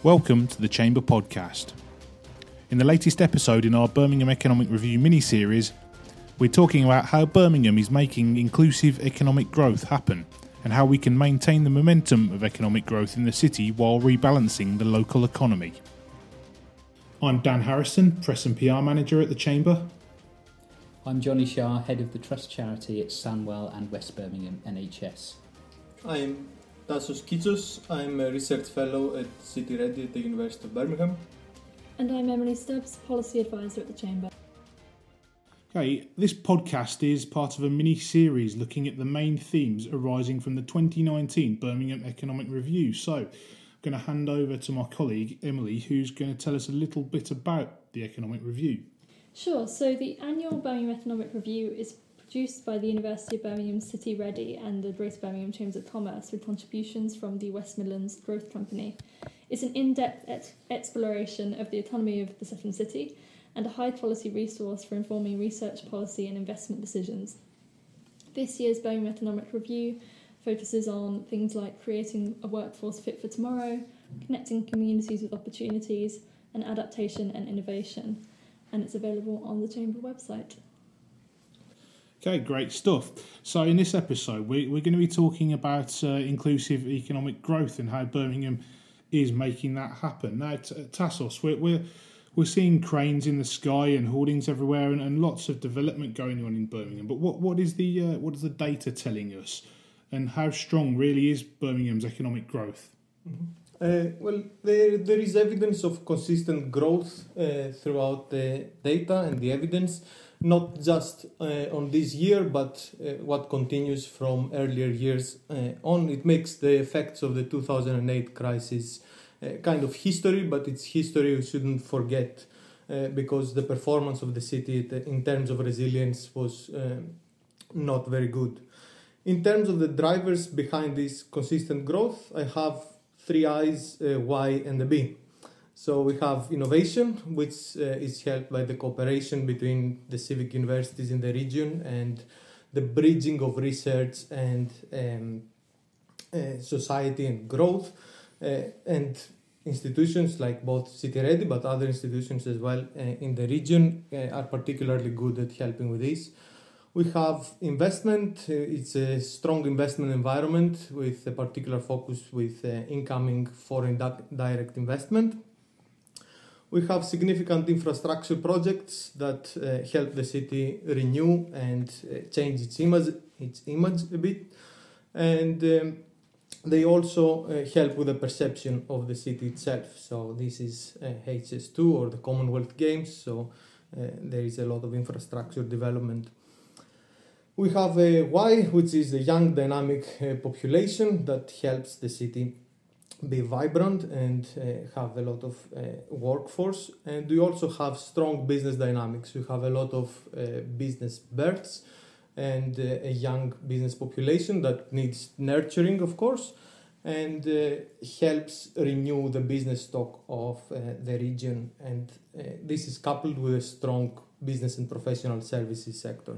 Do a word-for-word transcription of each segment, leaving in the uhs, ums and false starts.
Welcome to the Chamber Podcast. In the latest episode in our Birmingham Economic Review mini-series, we're talking about how Birmingham is making inclusive economic growth happen and how we can maintain the momentum of economic growth in the city while rebalancing the local economy. I'm Dan Harrison, Press and P R Manager at the Chamber. I'm Johnny Shah, Head of the Trust Charity at Sandwell and West Birmingham N H S. I'm Tassos Kitsos. I'm a Research Fellow at City Ready at the University of Birmingham. And I'm Emily Stubbs, Policy Advisor at the Chamber. Okay, this podcast is part of a mini-series looking at the main themes arising from the twenty nineteen Birmingham Economic Review. So I'm going to hand over to my colleague Emily, who's going to tell us a little bit about the Economic Review. Sure, so the annual Birmingham Economic Review is produced by the University of Birmingham City Ready and the Greater Birmingham Chambers of Commerce with contributions from the West Midlands Growth Company. It's an in-depth et- exploration of the autonomy of the second city and a high-quality resource for informing research, policy and investment decisions. This year's Birmingham Economic Review focuses on things like creating a workforce fit for tomorrow, connecting communities with opportunities, and adaptation and innovation. And it's available on the Chamber website. Okay, great stuff. So in this episode, we, we're going to be talking about uh, inclusive economic growth and how Birmingham is making that happen. Now, t- Tassos, we're, we're we're seeing cranes in the sky and hoardings everywhere, and, and lots of development going on in Birmingham. But what what is the uh, what is the data telling us, and how strong really is Birmingham's economic growth? Mm-hmm. Uh, well, there there is evidence of consistent growth uh, throughout the data and the evidence. Not just uh, on this year, but uh, what continues from earlier years uh, on. It makes the effects of the two thousand eight crisis uh, kind of history, but it's history we shouldn't forget uh, because the performance of the city in terms of resilience was uh, not very good. In terms of the drivers behind this consistent growth, I have three I's, a Y and a B. So we have innovation, which uh, is helped by the cooperation between the civic universities in the region and the bridging of research and um, uh, society and growth. Uh, and institutions like both City Ready, but other institutions as well uh, in the region uh, are particularly good at helping with this. We have investment. Uh, it's a strong investment environment with a particular focus with uh, incoming foreign di- direct investment. We have significant infrastructure projects that uh, help the city renew and uh, change its image, its image a bit. And um, they also uh, help with the perception of the city itself. So this is uh, H S two or the Commonwealth Games. So uh, there is a lot of infrastructure development. We have a Y, which is a young dynamic uh, population that helps the city be vibrant and uh, have a lot of uh, workforce. And we also have strong business dynamics. We have a lot of uh, business births and uh, a young business population that needs nurturing, of course, and uh, helps renew the business stock of uh, the region. And uh, this is coupled with a strong business and professional services sector.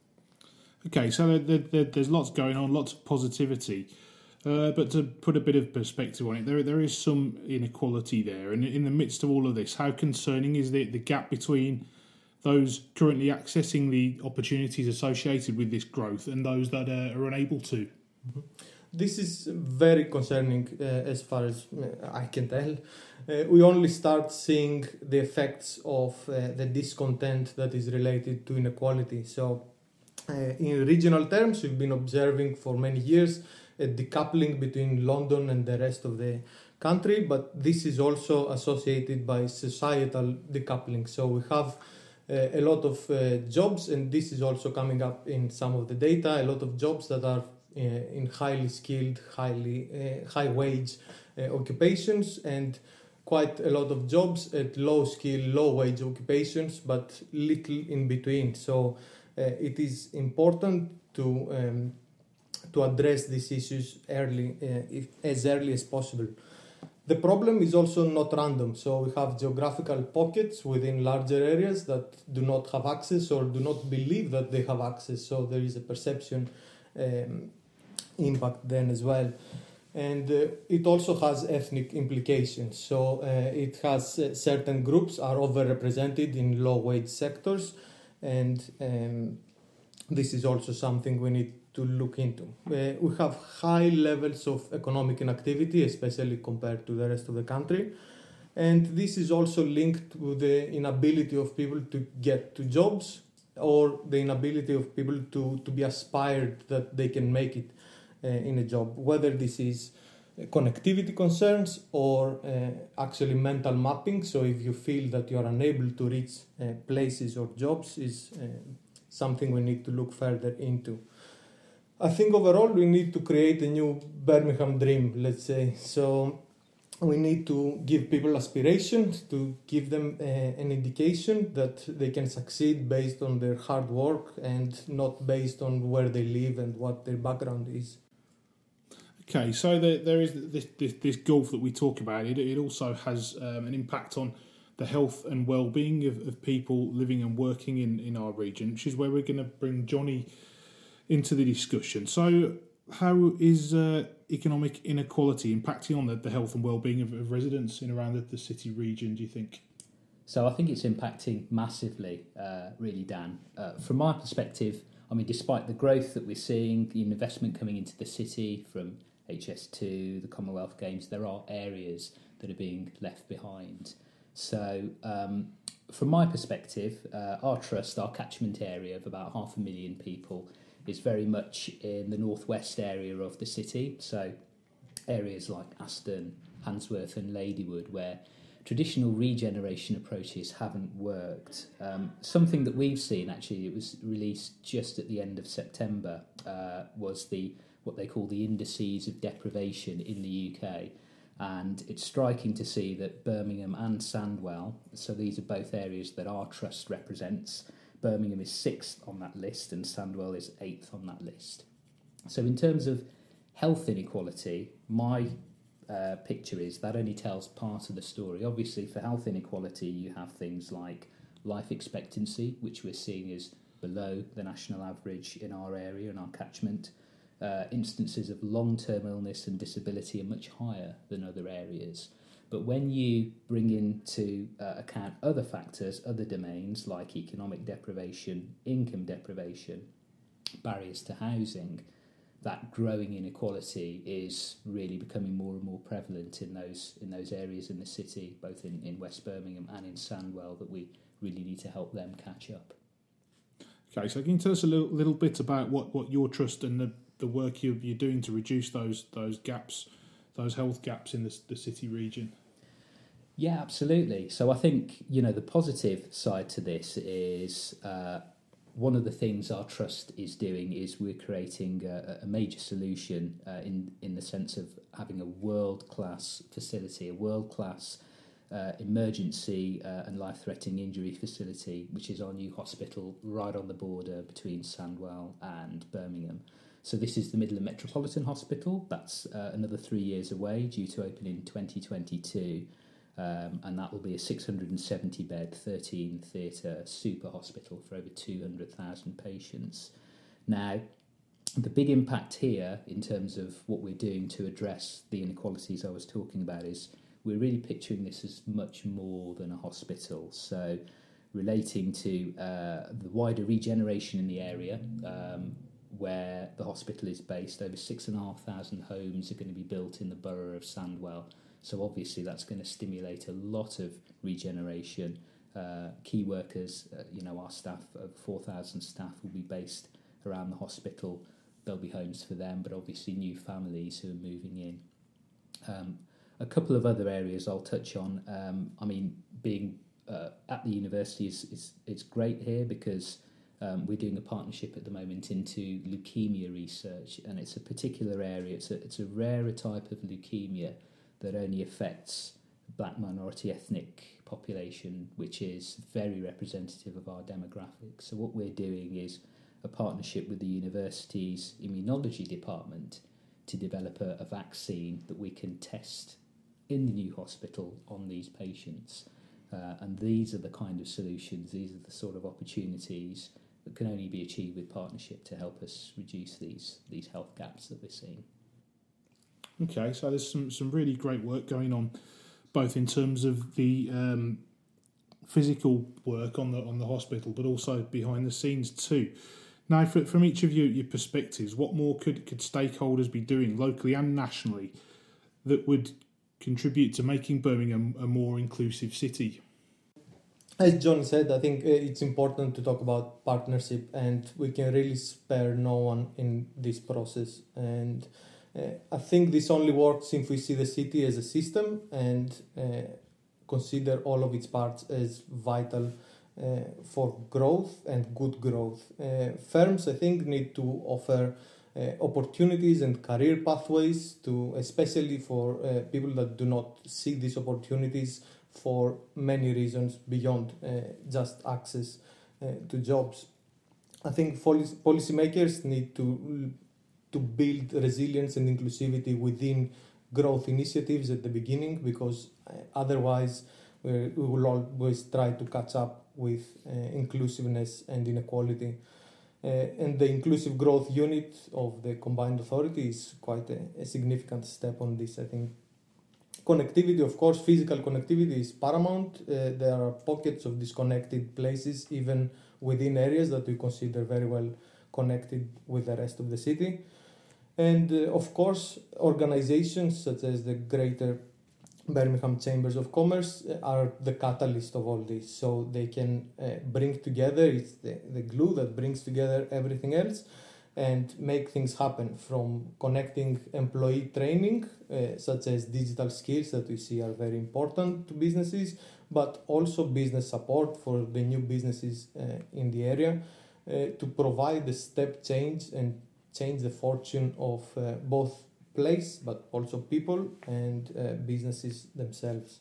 Okay, so there, there, there's lots going on, lots of positivity. Uh, but to put a bit of perspective on it, there there is some inequality there. And in the midst of all of this, how concerning is the, the gap between those currently accessing the opportunities associated with this growth and those that uh, are unable to? Mm-hmm. This is very concerning uh, as far as uh, I can tell. Uh, we only start seeing the effects of uh, the discontent that is related to inequality. So uh, in regional terms, we've been observing for many years a decoupling between London and the rest of the country, but this is also associated by societal decoupling. So we have uh, a lot of uh, jobs, and this is also coming up in some of the data, a lot of jobs that are uh, in highly skilled, highly uh, high wage uh, occupations, and quite a lot of jobs at low skill, low wage occupations, but little in between. So uh, it is important to um, to address these issues early, uh, if, as early as possible. The problem is also not random. So we have geographical pockets within larger areas that do not have access or do not believe that they have access. So there is a perception um, impact then as well. And uh, it also has ethnic implications. So uh, it has uh, certain groups are overrepresented in low-wage sectors, and um, this is also something we need to look into. Uh, we have high levels of economic inactivity, especially compared to the rest of the country. And this is also linked to the inability of people to get to jobs, or the inability of people to, to be aspired that they can make it uh, in a job, whether this is connectivity concerns or uh, actually mental mapping. So if you feel that you are unable to reach uh, places or jobs, is uh, something we need to look further into. I think overall we need to create a new Birmingham dream, let's say. So we need to give people aspirations, to give them uh, an indication that they can succeed based on their hard work and not based on where they live and what their background is. Okay, so there, there is this, this, this gulf that we talk about. It, it also has um, an impact on the health and well-being of, of people living and working in, in our region, which is where we're going to bring Johnny into the discussion. So how is uh, economic inequality impacting on the, the health and well-being of, of residents in around the, the city region, do you think? So I think it's impacting massively, uh, really, Dan. Uh, from my perspective, I mean, despite the growth that we're seeing, the investment coming into the city from H S two, the Commonwealth Games, there are areas that are being left behind. So um, from my perspective, uh, our trust, our catchment area of about half a million people is very much in the northwest area of the city. So areas like Aston, Handsworth and Ladywood, where traditional regeneration approaches haven't worked. Um, something that we've seen, actually, it was released just at the end of September, uh, was the what they call the indices of deprivation in the U K. And it's striking to see that Birmingham and Sandwell, so these are both areas that our trust represents. Birmingham is sixth on that list and Sandwell is eighth on that list. So in terms of health inequality, my uh, picture is that only tells part of the story. Obviously, for health inequality, you have things like life expectancy, which we're seeing is below the national average in our area and our catchment. Uh, instances of long-term illness and disability are much higher than other areas. But when you bring into uh, account other factors, other domains like economic deprivation, income deprivation, barriers to housing, that growing inequality is really becoming more and more prevalent in those in those areas in the city, both in, in West Birmingham and in Sandwell, that we really need to help them catch up. Okay, so can you tell us a little, little bit about what, what your trust and the, the work you're, you're doing to reduce those those gaps, those health gaps in the, the city region? Yeah, absolutely. So I think, you know, the positive side to this is uh, one of the things our trust is doing is we're creating a, a major solution uh, in, in the sense of having a world-class facility, a world-class uh, emergency uh, and life-threatening injury facility, which is our new hospital right on the border between Sandwell and Birmingham. So this is the Midland Metropolitan Hospital. That's uh, another three years away, due to open in twenty twenty-two. Um, and that will be a six hundred seventy bed, thirteen theatre super hospital for over two hundred thousand patients. Now, the big impact here in terms of what we're doing to address the inequalities I was talking about is we're really picturing this as much more than a hospital. So relating to uh, the wider regeneration in the area, um, where the hospital is based, over six and a half thousand homes are going to be built in the borough of Sandwell. So obviously that's going to stimulate a lot of regeneration. Uh, key workers, uh, you know, our staff, over four thousand staff will be based around the hospital. There'll be homes for them, but obviously new families who are moving in. Um, a couple of other areas I'll touch on. Um, I mean, being uh, at the university is, is it's great here because um, we're doing a partnership at the moment into leukemia research, and it's a particular area. It's a, it's a rarer type of leukemia that only affects black minority ethnic population, which is very representative of our demographics. So what we're doing is a partnership with the university's immunology department to develop a, a vaccine that we can test in the new hospital on these patients. Uh, and these are the kind of solutions, these are the sort of opportunities that can only be achieved with partnership to help us reduce these, these health gaps that we're seeing. Okay, so there's some, some really great work going on, both in terms of the um, physical work on the on the hospital, but also behind the scenes too. Now, for, from each of you, your perspectives, what more could, could stakeholders be doing locally and nationally that would contribute to making Birmingham a more inclusive city? As John said, I think it's important to talk about partnership, and we can really spare no one in this process. And uh, I think this only works if we see the city as a system and uh, consider all of its parts as vital uh, for growth and good growth. Uh, firms, I think, need to offer uh, opportunities and career pathways to, especially for uh, people that do not see these opportunities for many reasons beyond uh, just access uh, to jobs. I think policy policymakers need to to build resilience and inclusivity within growth initiatives at the beginning, because uh, otherwise we, we will always try to catch up with uh, inclusiveness and inequality. Uh, and the Inclusive Growth Unit of the Combined Authority is quite a, a significant step on this, I think. Connectivity, of course, physical connectivity is paramount. Uh, there are pockets of disconnected places, even within areas that we consider very well connected with the rest of the city. And uh, of course, organizations such as the Greater Birmingham Chambers of Commerce are the catalyst of all this. So they can uh, bring together, it's the, the glue that brings together everything else, and make things happen, from connecting employee training, uh, such as digital skills that we see are very important to businesses, but also business support for the new businesses uh, in the area, uh, to provide a step change and change the fortune of uh, both place, but also people and uh, businesses themselves.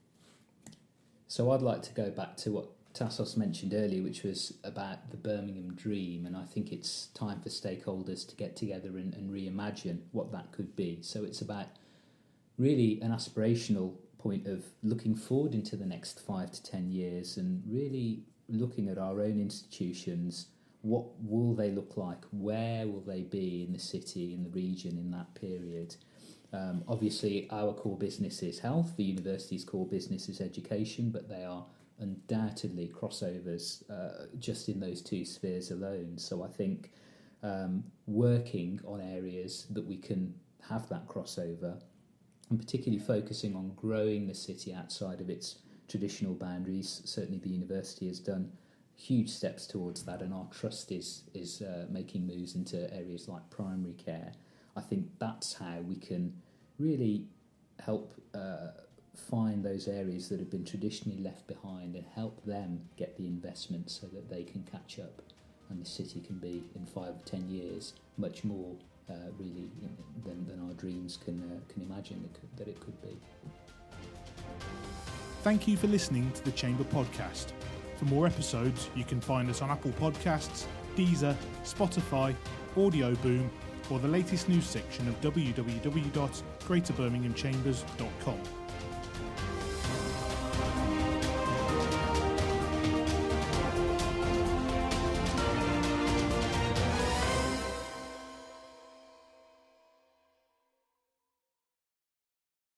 So I'd like to go back to what Tassos mentioned earlier, which was about the Birmingham dream, and I think it's time for stakeholders to get together and, and reimagine what that could be. So it's about really an aspirational point of looking forward into the next five to ten years and really looking at our own institutions. What will they look like? Where will they be in the city, in the region, in that period? Um, obviously, our core business is health. The university's core business is education, but they are undoubtedly crossovers uh, just in those two spheres alone. So I think um, working on areas that we can have that crossover, and particularly focusing on growing the city outside of its traditional boundaries. Certainly the university has done huge steps towards that, and our trust is is uh, making moves into areas like primary care. I think that's how we can really help uh, find those areas that have been traditionally left behind and help them get the investment so that they can catch up, and the city can be in five or ten years much more uh, really than, than our dreams can uh, can imagine it could, that it could be. Thank you for listening to the Chamber Podcast. For more episodes, you can find us on Apple Podcasts, Deezer, Spotify, Audio Boom, or the latest news section of w w w dot greater birmingham chambers dot com.